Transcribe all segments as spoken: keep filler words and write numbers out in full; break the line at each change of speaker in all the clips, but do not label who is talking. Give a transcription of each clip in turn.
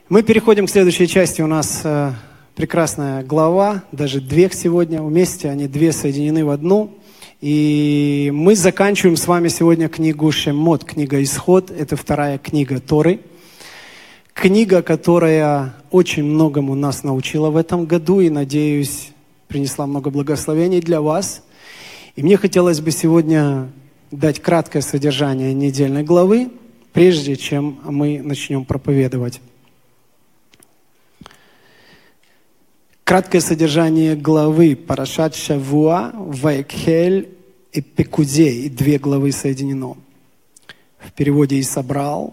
Мы переходим к следующей части. У нас э, прекрасная глава, даже две сегодня вместе, они две соединены в одну. И мы заканчиваем с вами сегодня книгу Шемот, книга Исход. Это вторая книга Торы. Книга, которая очень многому нас научила в этом году и, надеюсь, принесла много благословений для вас. И мне хотелось бы сегодня дать краткое содержание недельной главы, прежде чем мы начнем проповедовать. Краткое содержание главы Парашат Шавуа, Ваекхель и Пекудей. Две главы соединено. В переводе «И собрал».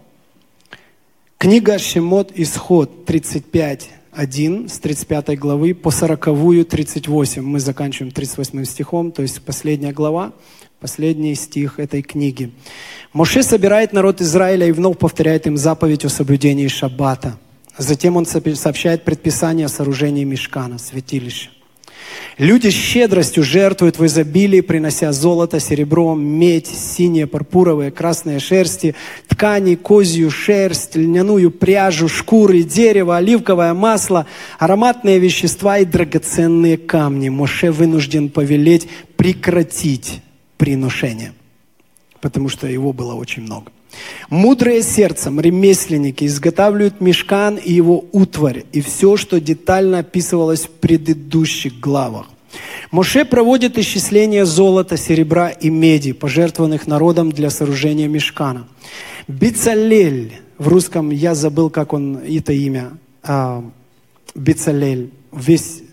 Книга Шемот Исход тридцать пять один с тридцать пятой главы по сороковую тридцать восемь. Мы заканчиваем тридцать восьмым стихом, то есть последняя глава, последний стих этой книги. Моше собирает народ Израиля и вновь повторяет им заповедь о соблюдении шаббата. Затем он сообщает предписание о сооружении мишкана, святилища. Люди с щедростью жертвуют в изобилии, принося золото, серебро, медь, синие, пурпуровые, красные шерсти, ткани, козью шерсть, льняную пряжу, шкуры, дерево, оливковое масло, ароматные вещества и драгоценные камни. Моше вынужден повелеть прекратить приношение, потому что его было очень много. Мудрые сердцем ремесленники изготавливают мишкан и его утварь, и все, что детально описывалось в предыдущих главах. Моше проводит исчисление золота, серебра и меди, пожертвованных народом для сооружения мишкана. Бецалель, в русском я забыл, как он, это имя, а, Бецалель, весь,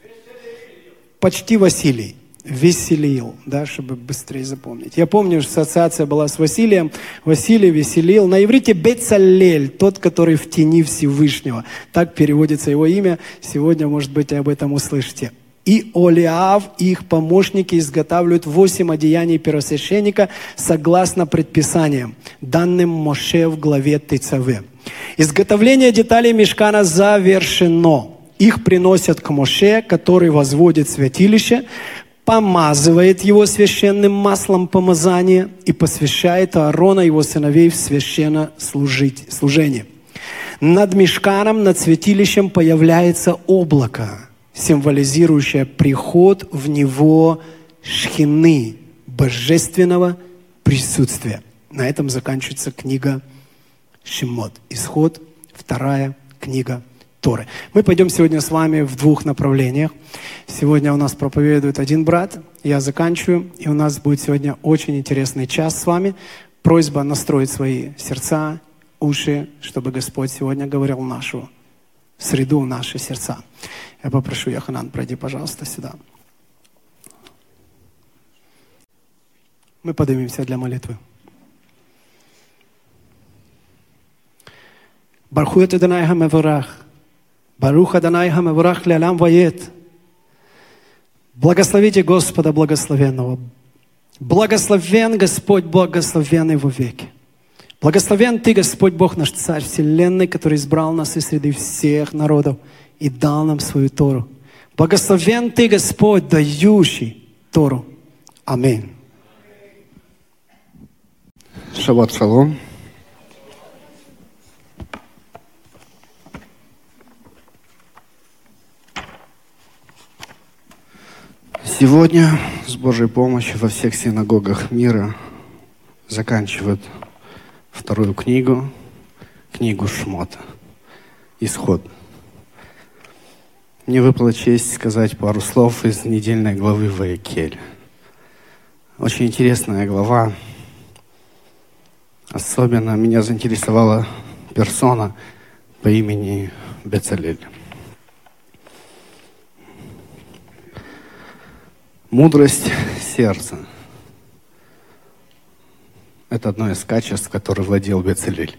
почти Василий. Веселил, да, чтобы быстрее запомнить. Я помню, что ассоциация была с Василием. Василий веселил. На иврите Бецалель, тот, который в тени Всевышнего. Так переводится его имя. Сегодня, может быть, об этом услышите. И Олиав, их помощники, изготавливают восемь одеяний первосвященника согласно предписаниям, данным Моше в главе Тецаве. Изготовление деталей мишкана завершено. Их приносят к Моше, который возводит святилище, помазывает его священным маслом помазания и посвящает Аарона и его сыновей в священнослужение. Над мишканом, над святилищем появляется облако, символизирующее приход в него шхины, божественного присутствия. На этом заканчивается книга Шемот. Исход, вторая книга Торы. Мы пойдем сегодня с вами в двух направлениях. Сегодня у нас проповедует один брат, я заканчиваю, и у нас будет сегодня очень интересный час с вами. Просьба настроить свои сердца, уши, чтобы Господь сегодня говорил в нашу среду, в наши сердца. Я попрошу Яханан, пройди, пожалуйста, сюда. Мы поднимемся для молитвы. Барху Адонай ха-меварах. Барух Адонай ха-меварах ле'алам ваед. Благословите Господа благословенного. Благословен Господь, благословенный во веки. Благословен Ты, Господь Бог наш Царь Вселенной, который избрал нас из среды всех народов и дал нам свою Тору. Благословен Ты, Господь, дающий Тору. Аминь.
Шаббат шалом. Сегодня с Божьей помощью во всех синагогах мира заканчивают вторую книгу, книгу Шмота, Исход. Мне выпала честь сказать пару слов из недельной главы Ваекель. Очень интересная глава. Особенно меня заинтересовала персона по имени Бецалель. Мудрость сердца – это одно из качеств, которым владел Бецалель.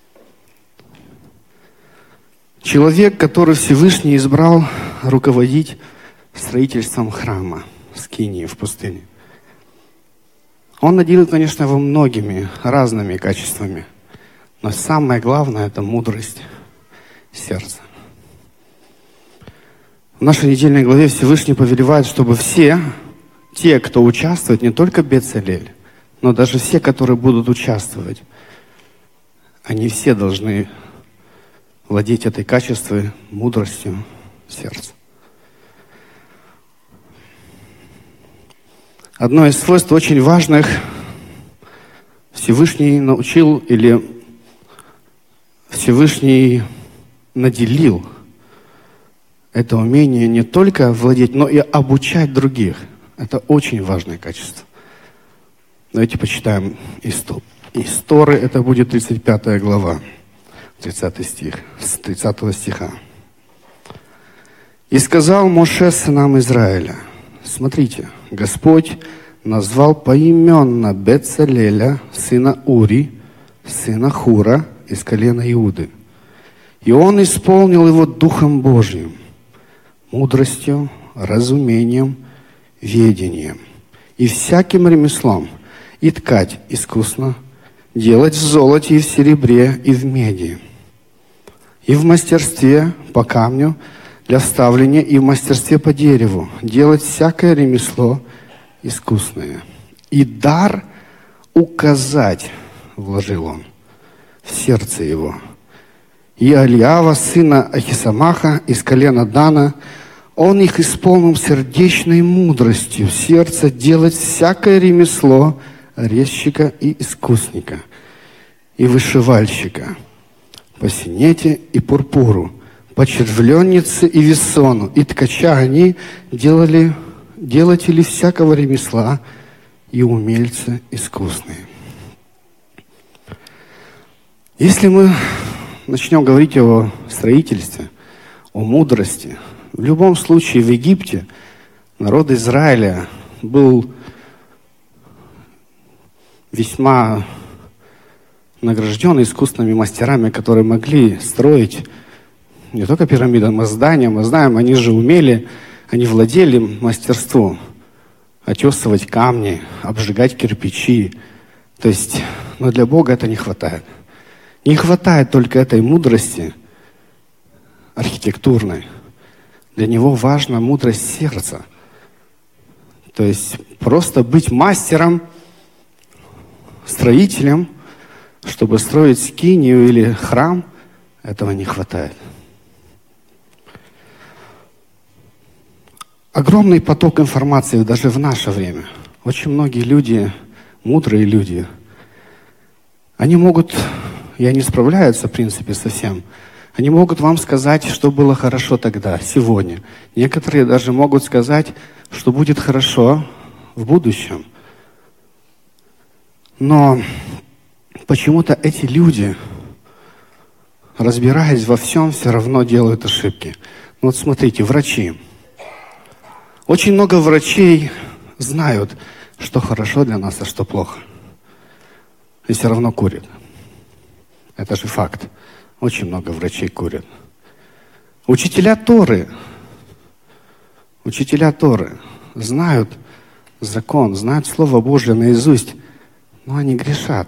Человек, который Всевышний избрал руководить строительством храма, скинии в пустыне. Он наделил, конечно, его многими разными качествами, но самое главное – это мудрость сердца. В нашей недельной главе Всевышний повелевает, чтобы все те, кто участвует, не только Бецалель, но даже все, которые будут участвовать, они все должны владеть этой качеством, мудростью сердца. Одно из свойств очень важных Всевышний научил или Всевышний наделил это умение не только владеть, но и обучать других. Это очень важное качество. Давайте почитаем из Торы, это будет тридцать пятая глава, тридцатый стих, с тридцатого стиха. «И сказал Моше сынам Израиля, смотрите, Господь назвал поименно Бецалеля, сына Ури, сына Хура, из колена Иуды. И он исполнил его Духом Божьим, мудростью, разумением, ведением и всяким ремеслом, и ткать искусно, делать в золоте и в серебре и в меди, и в мастерстве по камню для вставления, и в мастерстве по дереву, делать всякое ремесло искусное. И дар указать вложил он в сердце его. И Алиава, сына Ахисамаха, из колена Дана, он их исполнил сердечной мудростью в сердце делать всякое ремесло резчика и искусника, и вышивальщика, по синете и пурпуру, по червленнице и весону, и ткача они делали, делатели всякого ремесла и умельцы искусные». Если мы начнем говорить о строительстве, о мудрости, в любом случае в Египте народ Израиля был весьма награжден искусными мастерами, которые могли строить не только пирамиды, но и здания. Мы знаем, они же умели, они владели мастерством отесывать камни, обжигать кирпичи. То есть, но для Бога это не хватает. Не хватает только этой мудрости архитектурной. Для Него важна мудрость сердца. То есть просто быть мастером, строителем, чтобы строить скинию или храм, этого не хватает. Огромный поток информации даже в наше время. Очень многие люди, мудрые люди, они могут, и они справляются, в принципе, со всем. Они могут вам сказать, что было хорошо тогда, сегодня. Некоторые даже могут сказать, что будет хорошо в будущем. Но почему-то эти люди, разбираясь во всем, все равно делают ошибки. Ну вот смотрите, врачи. Очень много врачей знают, что хорошо для нас, а что плохо. И все равно курят. Это же факт. Очень много врачей курят. Учителя Торы, учителя Торы знают закон, знают Слово Божье наизусть, но они грешат.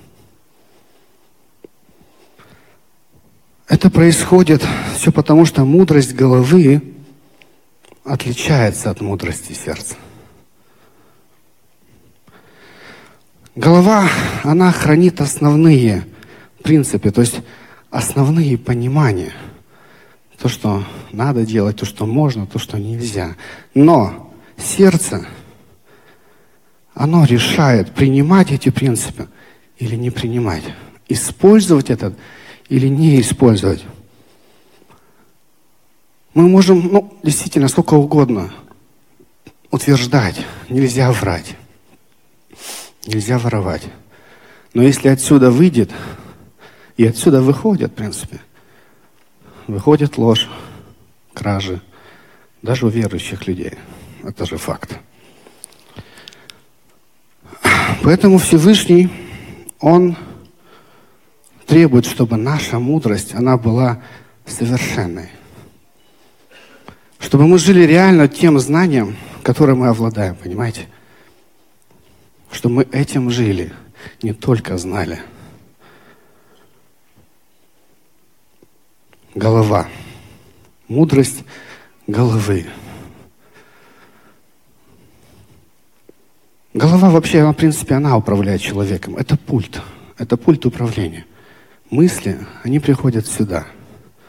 Это происходит все потому, что мудрость головы отличается от мудрости сердца. Голова, она хранит основные принципы, то есть основные понимания. То, что надо делать, то, что можно, то, что нельзя. Но сердце, оно решает, принимать эти принципы или не принимать. Использовать это или не использовать. Мы можем, ну, действительно, сколько угодно утверждать. Нельзя врать. Нельзя воровать. Но если отсюда выйдет, и отсюда выходит, в принципе, выходит ложь, кражи, даже у верующих людей. Это же факт. Поэтому Всевышний, Он требует, чтобы наша мудрость, она была совершенной. Чтобы мы жили реально тем знанием, которым мы обладаем, понимаете? Чтобы мы этим жили, не только знали. Голова. Мудрость головы. Голова вообще, она, в принципе, она управляет человеком. Это пульт. Это пульт управления. Мысли, они приходят сюда.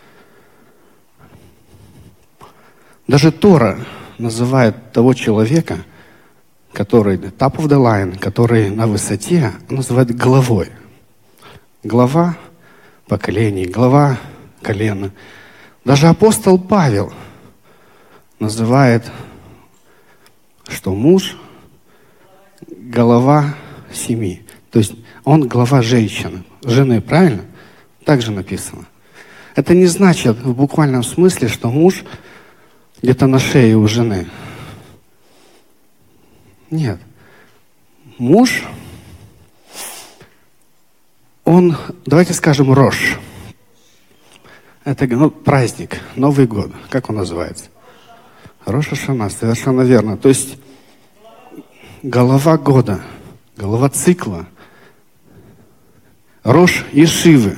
Даже Тора называет того человека, который top of the line, который на высоте, называет главой. Глава поколений, глава колена. Даже апостол Павел называет, что муж – голова семьи. То есть он глава женщины, жены, правильно? Так же написано. Это не значит в буквальном смысле, что муж где-то на шее у жены. Нет. Муж, он, давайте скажем, Рош. Это ну, праздник, Новый год. Как он называется? Рош ха-Шана, совершенно верно. То есть голова года, голова цикла. Рош Ешивы.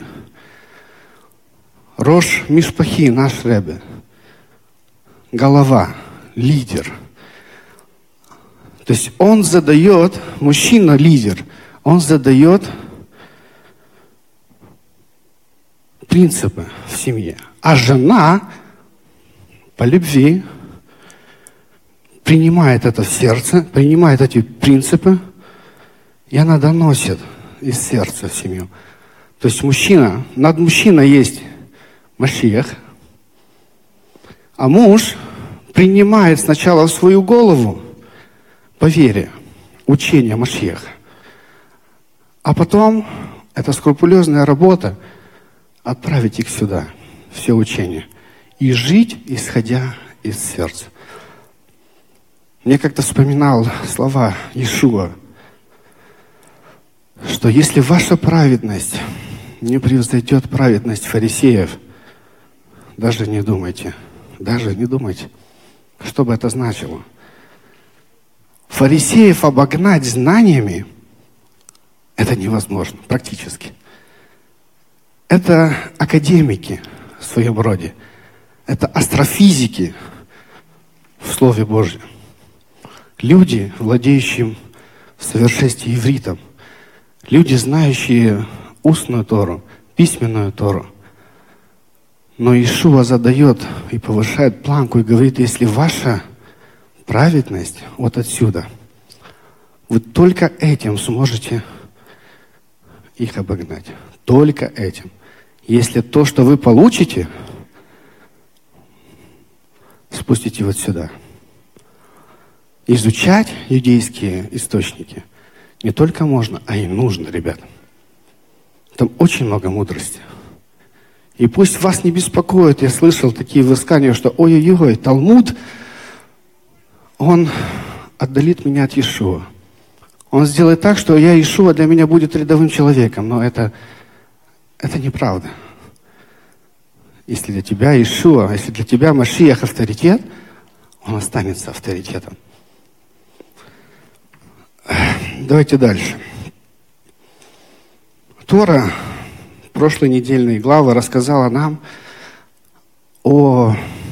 Рош Мишпахи, наш Ребе. Голова, лидер. То есть он задает, мужчина-лидер, он задает принципы в семье. А жена по любви принимает это в сердце, принимает эти принципы, и она доносит из сердца в семью. То есть мужчина, над мужчиной есть Машиах, а муж принимает сначала в свою голову по вере учение Машиаха, а потом это скрупулезная работа отправить их сюда, все учение, и жить, исходя из сердца. Мне как-то вспоминал слова Иешуа, что если ваша праведность не превзойдет праведность фарисеев, даже не думайте, даже не думайте, что бы это значило. Фарисеев обогнать знаниями – это невозможно, практически. Это академики в своем роде. Это астрофизики в Слове Божьем. Люди, владеющие в совершенстве ивритом. Люди, знающие устную Тору, письменную Тору. Но Иешуа задает и повышает планку и говорит, если ваша праведность вот отсюда, вы только этим сможете их обогнать. Только этим. Если то, что вы получите, спустите вот сюда. Изучать иудейские источники не только можно, а и нужно, ребята. Там очень много мудрости. И пусть вас не беспокоит, я слышал такие высказывания, что ой-ой-ой, Талмуд, он отдалит меня от Иешуа. Он сделает так, что я, Иешуа, для меня будет рядовым человеком. Но это, это неправда. Если для тебя Иешуа, если для тебя Машиах авторитет, он останется авторитетом. Давайте дальше. Тора, прошлой недельной главы, рассказала нам о,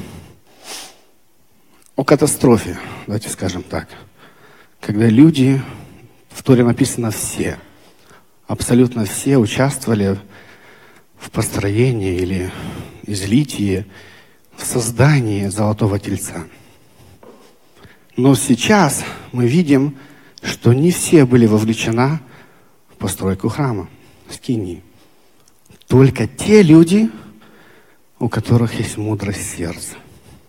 о катастрофе, давайте скажем так. Когда люди, в Торе написано все, абсолютно все участвовали в построении или излитии, в создании золотого тельца. Но сейчас мы видим, что не все были вовлечены в постройку храма, скинии. Только те люди, у которых есть мудрость сердца.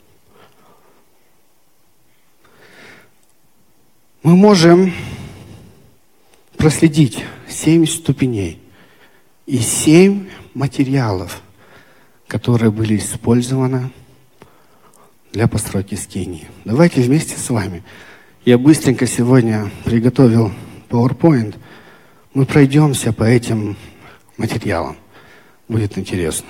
Мы можем проследить семь ступеней и семь материалов, которые были использованы для постройки скинии. Давайте вместе с вами. Я быстренько сегодня приготовил PowerPoint. Мы пройдемся по этим материалам. Будет интересно.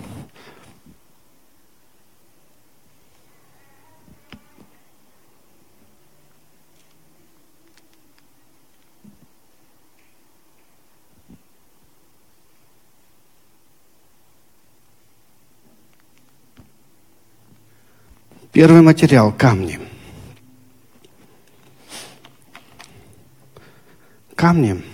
Первый материал – камни. Камни.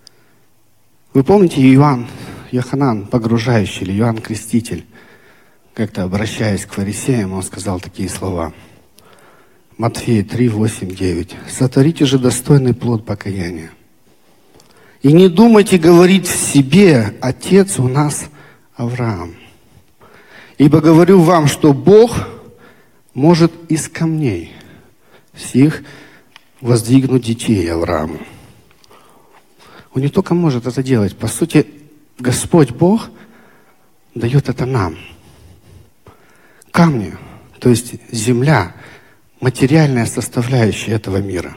Вы помните Иоанн, Йоханан, погружающий, или Иоанн Креститель, как-то обращаясь к фарисеям, он сказал такие слова. Матфея три, восемь, девять. «Сотворите же достойный плод покаяния. И не думайте говорить в себе, отец у нас Авраам. Ибо говорю вам, что Бог может из камней сих воздвигнуть детей Аврааму». Он не только может это делать. По сути, Господь Бог дает это нам. Камни, то есть земля, материальная составляющая этого мира.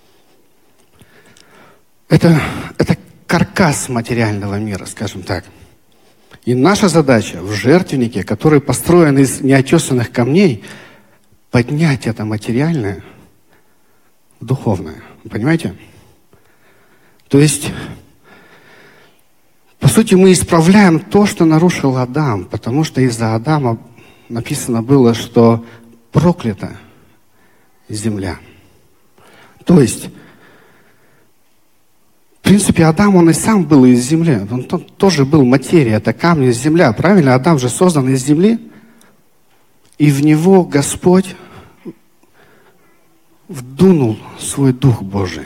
Это, это каркас материального мира, скажем так. И наша задача в жертвеннике, который построен из неотесанных камней, поднять это материальное в духовное. Понимаете? То есть, по сути, мы исправляем то, что нарушил Адам, потому что из-за Адама написано было, что проклята земля. То есть, в принципе, Адам, он и сам был из земли. Он тоже был материя, это камни, земля. Правильно? Адам же создан из земли. И в него Господь вдунул свой Дух Божий.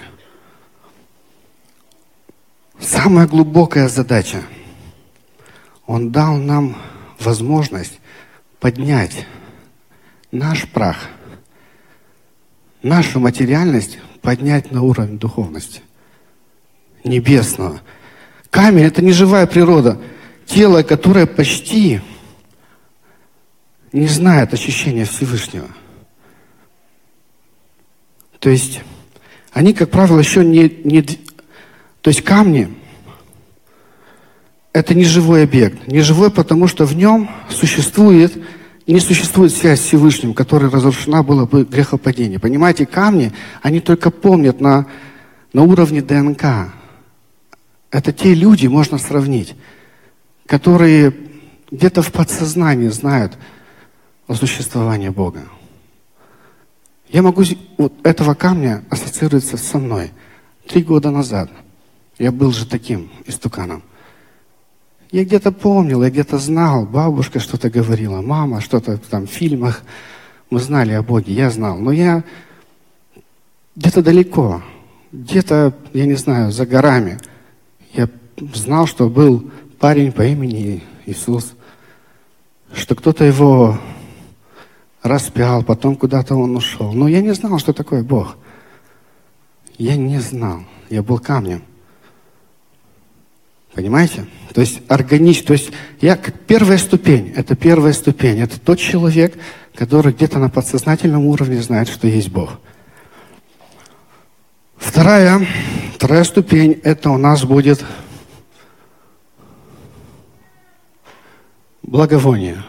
Самая глубокая задача. Он дал нам возможность поднять наш прах, нашу материальность поднять на уровень духовности, небесного. Камень — это не живая природа. Тело, которое почти не знает ощущения Всевышнего. То есть, они, как правило, еще не... не то есть, камни — это не живой объект. Не живой, потому что в нем существует, не существует связь с Всевышним, которая разрушена была бы грехопадением. Понимаете, камни, они только помнят на, на уровне ДНК. Это те люди, можно сравнить, которые где-то в подсознании знают о существовании Бога. Я могу... Вот этого камня ассоциируется со мной. Три года назад я был же таким истуканом. Я где-то помнил, я где-то знал, бабушка что-то говорила, мама что-то там в фильмах. Мы знали о Боге, я знал. Но я где-то далеко, где-то, я не знаю, за горами. Я знал, что был парень по имени Иисус, что кто-то его распял, потом куда-то он ушел. Но я не знал, что такое Бог. Я не знал. Я был камнем. Понимаете? То есть органично. То есть я как первая ступень. Это первая ступень. Это тот человек, который где-то на подсознательном уровне знает, что есть Бог. Вторая, вторая ступень, это у нас будет благовоние.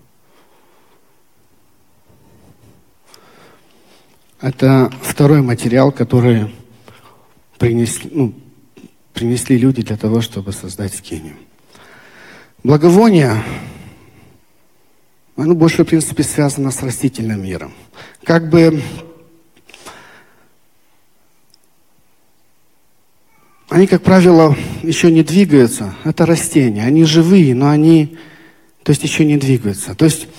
Это второй материал, который принесли, ну, принесли люди для того, чтобы создать скинию. Благовоние, оно больше, в принципе, связано с растительным миром. Как бы они, как правило, еще не двигаются. Это растения. Они живые, но они, то есть, еще не двигаются. То есть,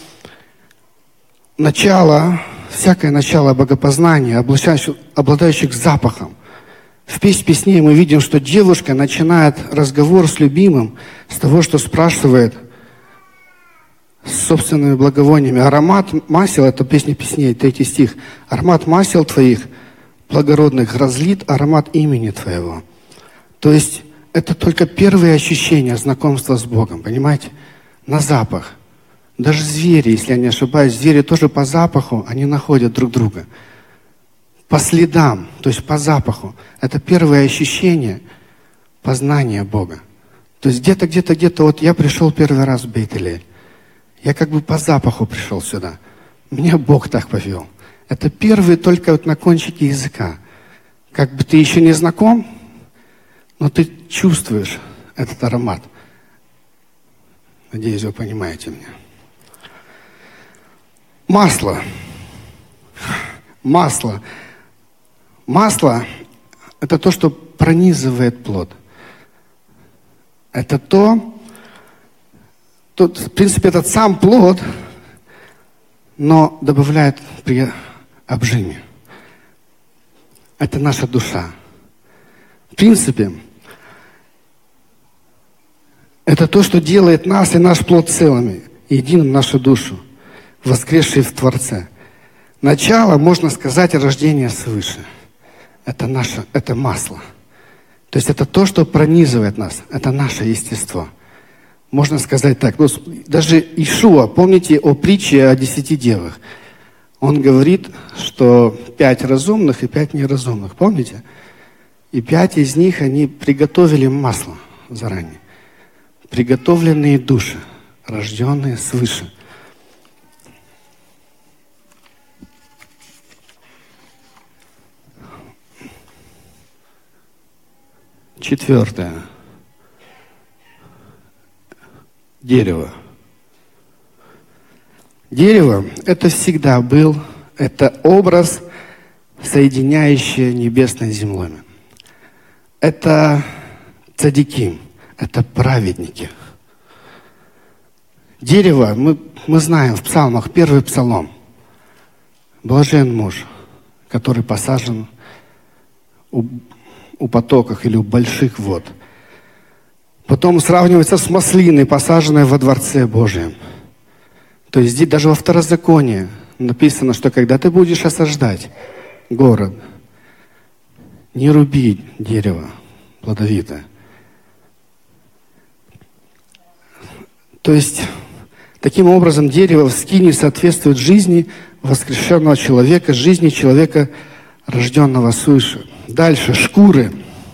начало, всякое начало богопознания, обладающих, обладающих запахом. В песнь песней мы видим, что девушка начинает разговор с любимым с того, что спрашивает с собственными благовониями. Аромат масел, это песня песней, третий стих. Аромат масел твоих благородных разлит аромат имени твоего. То есть это только первые ощущения знакомства с Богом, понимаете? На запах. Даже звери, если я не ошибаюсь, звери тоже по запаху, они находят друг друга. По следам, то есть по запаху. Это первое ощущение познания Бога. То есть где-то, где-то, где-то, вот я пришел первый раз в Бейт-Элель. Я как бы по запаху пришел сюда. Меня Бог так повел. Это первый только вот на кончике языка. Как бы ты еще не знаком, но ты чувствуешь этот аромат. Надеюсь, вы понимаете меня. Масло. Масло. Масло – это то, что пронизывает плод. Это то, Тут, в принципе, этот сам плод, но добавляет при обжиме. Это наша душа. В принципе, это то, что делает нас и наш плод целыми, единым в нашу душу, воскресшие в Творце. Начало, можно сказать, рождения свыше. Это наше, это масло. То есть это то, что пронизывает нас. Это наше естество. Можно сказать так. Ну, даже Иешуа, помните о притче о десяти девах? Он говорит, что пять разумных и пять неразумных. Помните? И пять из них, они приготовили масло заранее. Приготовленные души, рожденные свыше. Четвертое. Дерево. Дерево – это всегда был, это образ, соединяющий небесное с землей. Это цадики, это праведники. Дерево, мы, мы знаем в псалмах, первый псалом. Блажен муж, который посажен у, у потоков или у больших вод. Потом сравнивается с маслиной, посаженной во дворце Божьем. То есть здесь даже во Второзаконии написано, что когда ты будешь осаждать город, не руби дерево плодовитое. То есть, таким образом, дерево в скинии соответствует жизни воскрешенного человека, жизни человека, рожденного свыше. Дальше, шкуры.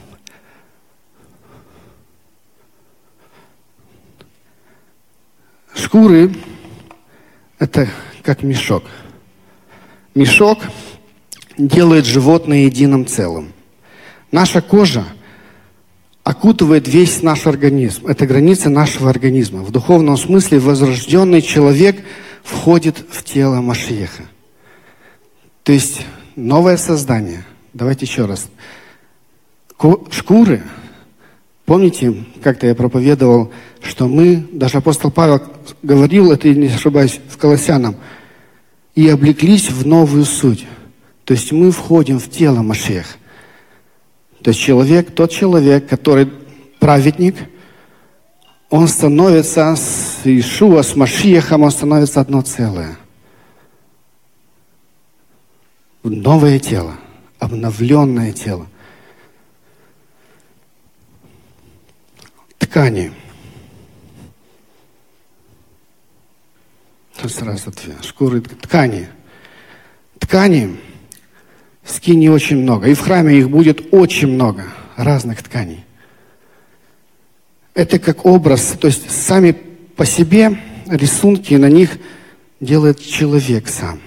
Шкуры – это как мешок. Мешок делает животное единым целым. Наша кожа окутывает весь наш организм. Это граница нашего организма. В духовном смысле возрожденный человек входит в тело Машиаха. То есть новое создание. Давайте еще раз. Шкуры. Помните, как-то я проповедовал, что мы, даже апостол Павел говорил, это, не ошибаюсь, в Колоссянам, и облеклись в новую суть. То есть мы входим в тело Машиаха. То есть человек, тот человек, который праведник, он становится с Иешуа, с Машиахом, он становится одно целое. Новое тело, обновленное тело. Ткани. Тут сразу ответ. Шкуры, ткани. Ткани. В скинии очень много. И в храме их будет очень много. Разных тканей. Это как образ. То есть сами по себе рисунки на них делает человек сам.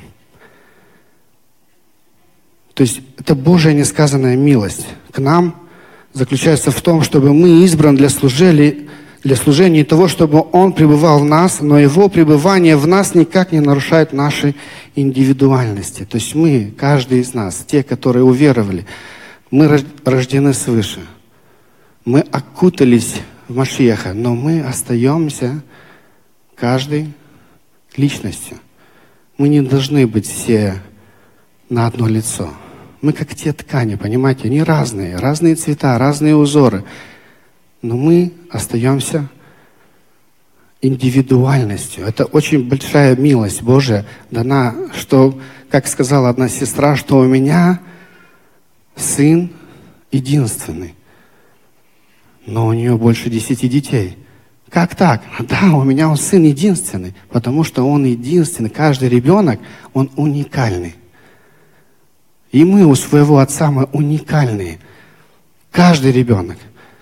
То есть это Божья несказанная милость к нам заключается в том, чтобы мы избраны для служения, для служения того, чтобы Он пребывал в нас, но Его пребывание в нас никак не нарушает нашей индивидуальности. То есть мы, каждый из нас, те, которые уверовали, мы рождены свыше. Мы окутались в Машиаха, но мы остаемся каждой личностью. Мы не должны быть все на одно лицо. Мы как те ткани, понимаете, они разные, разные цвета, разные узоры. Но мы остаемся индивидуальностью. Это очень большая милость Божия дана, что, как сказала одна сестра, что у меня сын единственный, но у нее больше десяти детей. Как так? Да, у меня он сын единственный, потому что он единственный. Каждый ребенок, он уникальный. И мы у своего отца, мы уникальные. Каждый ребенок.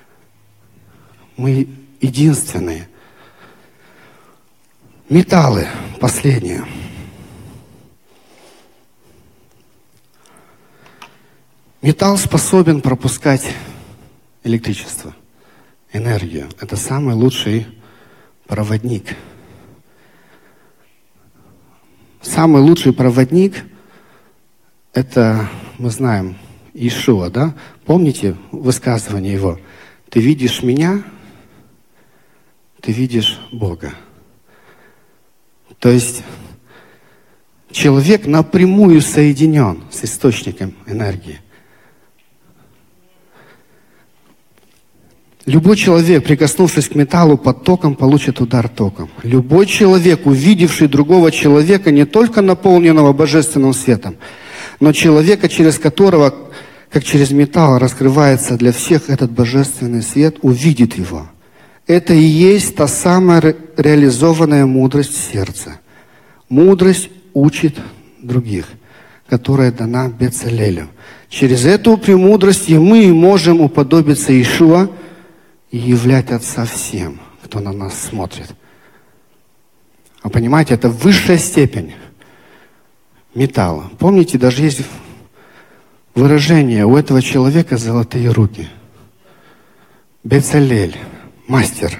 Мы единственные. Металлы, последние. Металл способен пропускать электричество, энергию. Это самый лучший проводник. Самый лучший проводник – это, мы знаем, Иешуа, да? Помните высказывание его? Ты видишь меня, ты видишь Бога. То есть человек напрямую соединен с источником энергии. Любой человек, прикоснувшись к металлу под током, получит удар током. Любой человек, увидевший другого человека, не только наполненного божественным светом, но человека, через которого, как через металл, раскрывается для всех этот божественный свет, увидит его. Это и есть та самая ре- реализованная мудрость сердца. Мудрость учит других, которая дана Бецалелю. Через эту премудрость и мы можем уподобиться Иешуа и являть Отца всем, кто на нас смотрит. А понимаете, это высшая степень металла. Помните, даже есть выражение: у этого человека золотые руки. Бецалель, мастер.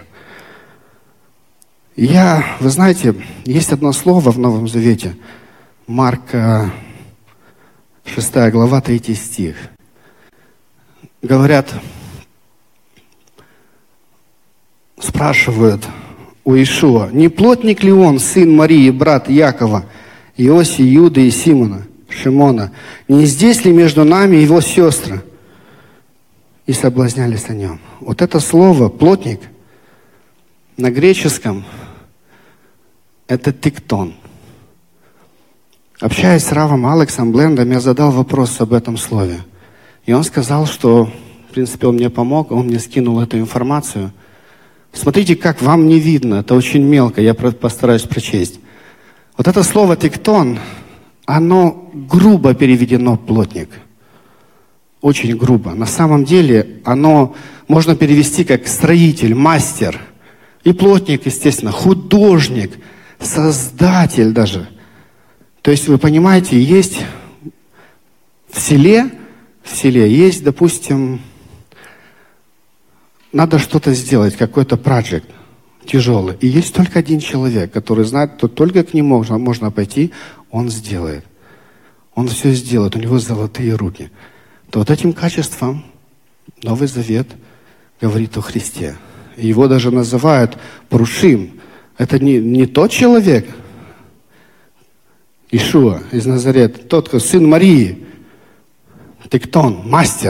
Я, вы знаете, есть одно слово в Новом Завете, Марка шестая глава, третий стих. Говорят, спрашивают у Иешуа, не плотник ли он, сын Марии, брат Якова, Иоси, Иуды и Симона, Шимона? Не здесь ли между нами его сестры? И соблазнялись о нем. Вот это слово «плотник» на греческом — это тектон. Общаясь с Равом Алексом Блендом, я задал вопрос об этом слове. И он сказал, что, в принципе, он мне помог, он мне скинул эту информацию. Смотрите, как вам не видно, это очень мелко, я постараюсь прочесть. Вот это слово «тектон», оно грубо переведено «плотник». Очень грубо. На самом деле оно можно перевести как «строитель», «мастер». И плотник, естественно, художник, создатель даже. То есть, вы понимаете, есть в селе, в селе есть, допустим, надо что-то сделать, какой-то проект тяжелый. И есть только один человек, который знает, что только к нему можно, можно пойти, он сделает. Он все сделает, у него золотые руки. То вот этим качеством Новый Завет говорит о Христе. Его даже называют Прушим. Это не, не тот человек, Иешуа из Назарета, тот, кто сын Марии, тектон, мастер.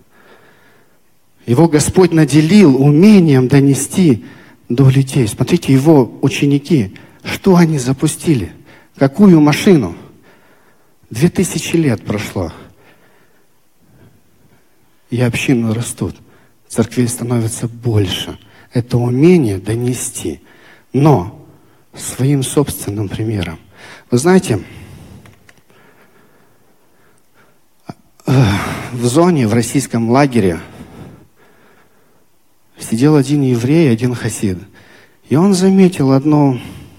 Его Господь наделил умением донести до людей. Смотрите, его ученики, что они запустили? Какую машину? Две тысячи лет прошло. И общины растут. Церквей становится больше. Это умение донести. Но своим собственным примером. Вы знаете, в зоне, в российском лагере сидел один еврей, один хасид. И он заметил одну,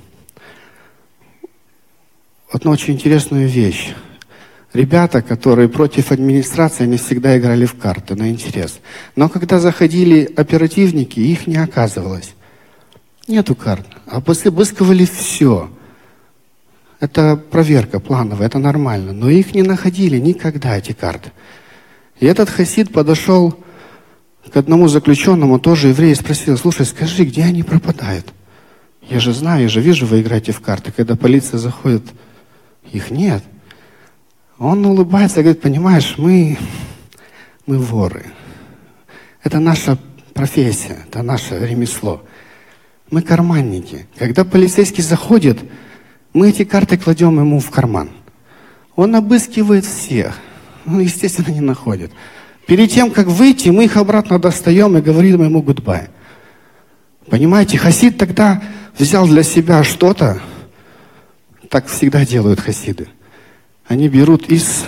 одну очень интересную вещь. Ребята, которые против администрации, они всегда играли в карты, на интерес. Но когда заходили оперативники, их не оказывалось. Нету карт. А после обыскивали все. Это проверка плановая, это нормально. Но их не находили никогда, эти карты. И этот хасид подошел к одному заключенному, тоже еврей, и спросил: слушай, скажи, где они пропадают? Я же знаю, я же вижу, вы играете в карты. Когда полиция заходит, их нет. Он улыбается и говорит: понимаешь, мы, мы воры. Это наша профессия, это наше ремесло. Мы карманники. Когда полицейский заходит, мы эти карты кладем ему в карман. Он обыскивает всех. Он, естественно, не находит. Перед тем, как выйти, мы их обратно достаем и говорим ему гудбай. Понимаете, хасид тогда взял для себя что-то. Так всегда делают хасиды. Они берут из,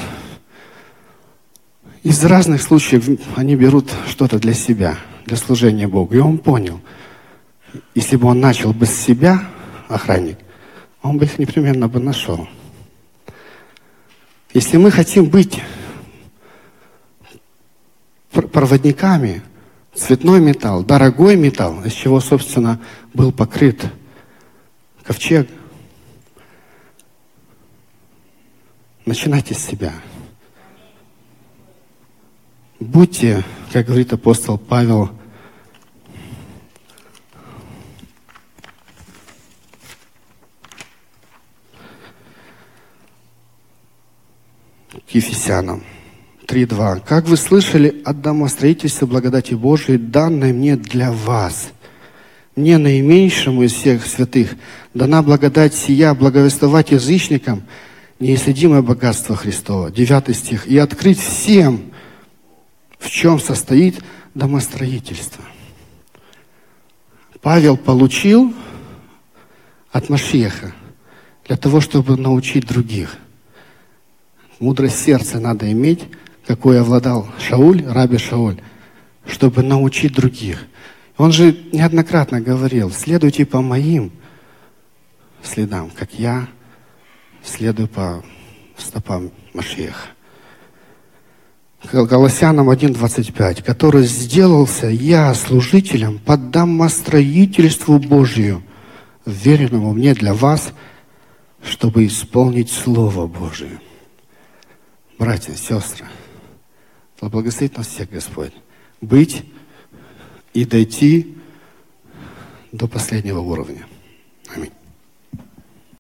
из разных случаев, они берут что-то для себя, для служения Богу. И он понял, если бы он начал бы с себя, охранник, он бы их непременно бы нашел. Если мы хотим быть проводниками, цветной металл, дорогой металл, из чего, собственно, был покрыт ковчег, начинайте с себя. Будьте, как говорит апостол Павел, к Ефесянам три два. «Как вы слышали от домостроительства благодати Божией, данной мне для вас, мне, наименьшему из всех святых, дана благодать сия благовествовать язычникам неисследимое богатство Христова». Девятый стих. «И открыть всем, в чем состоит домостроительство». Павел получил от Машиаха для того, чтобы научить других. Мудрость сердца надо иметь, какой овладал Шауль, раби Шауль, чтобы научить других. Он же неоднократно говорил: следуйте по моим следам, как я следую по стопам Машиаха. Колоссянам один двадцать пять, который сделался я служителем по домостроительству Божию, веренному мне для вас, чтобы исполнить Слово Божие. Братья и сестры, да благословит нас всех Господь быть и дойти до последнего уровня.